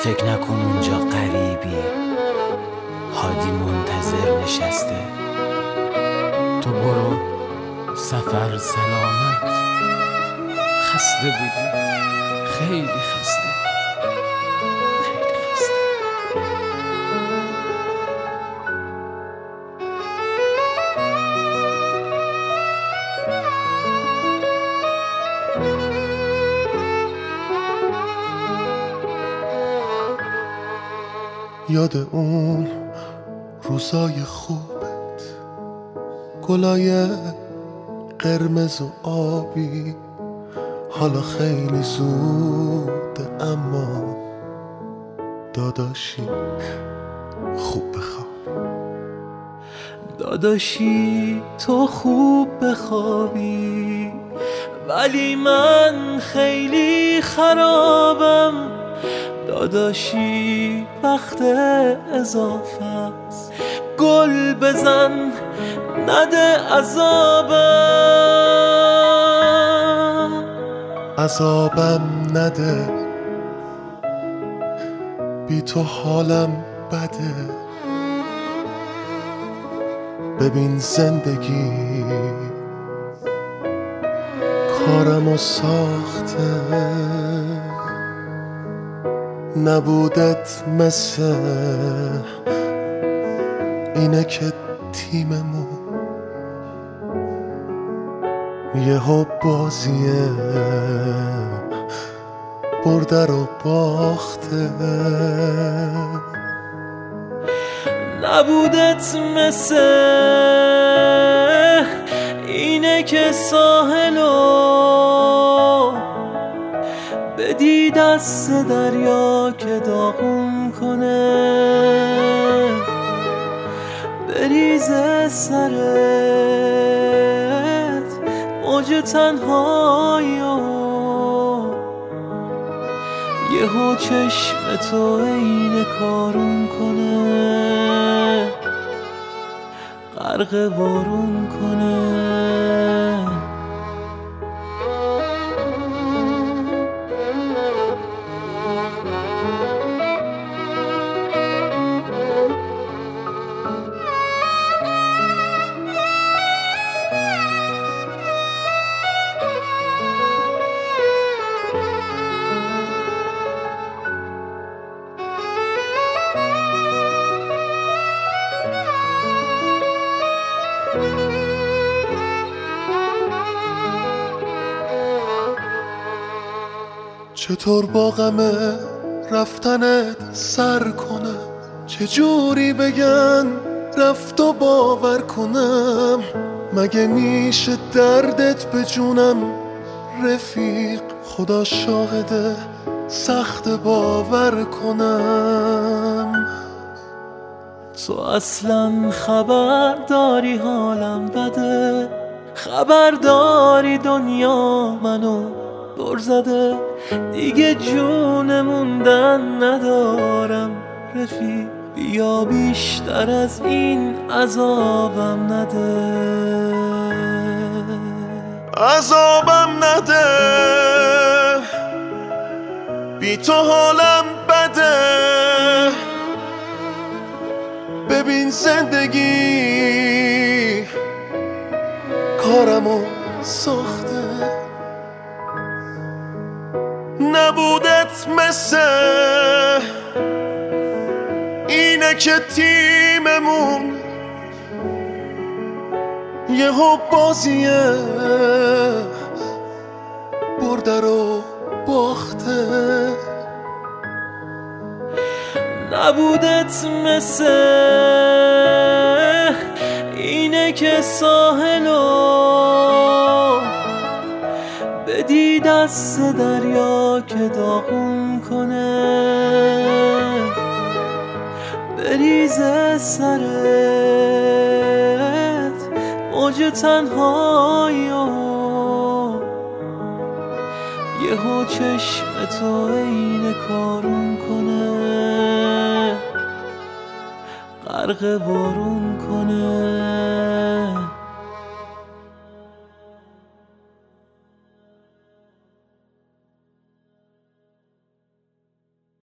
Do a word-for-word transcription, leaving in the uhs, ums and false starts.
فکر نکن اونجا غریبی، هادی منتظر نشسته. تو برو سفر سلامت. خسته بودی، خیلی خسته، خیلی خسته. یاد اون روزای خوبت، گلای قرمز و آبی، حالا خیلی زوده اما داداشی خوب بخواب. داداشی تو خوب بخوابی، ولی من خیلی خرابم. داداشی وقت اضافه است، گل بزن نده عذابم. عذابم نده، بی تو حالم بده. ببین زندگی کارمو ساخته، نبودت مثل اینه که تیممون یهو بازیه برده رو باخته. نبودت مثل اینه که ساحلو بدی دست دریا که داغون کنه، بریزه سرت موج تنهایی و یهو چشم تو عین کارون کنه، غرق بارون کنه. چطور با غم رفتنت سر کنم، چجوری بگن رفت و باور کنم. مگه میشه دردت به جونم رفیق، خدا شاهده سخت باور کنم. تو اصلا خبر داری حالم بده، خبر داری دنیا منو دور زده. دیگه جون موندن ندارم رفیق، بیا بیشتر از این عذابم نده. عذابم نده، بی تو حالم بده. ببین زندگی کارمو ساخته، نبودت مثل اینه که تیممون یهو بازیه برده رو باخته. نبودت مثل اینه که ساحلو بدی دست دریا که داغون کنه، بریزه سرت موج تنهایی و یهو چشم تو عین کارون کنه، غرق بارون کنه.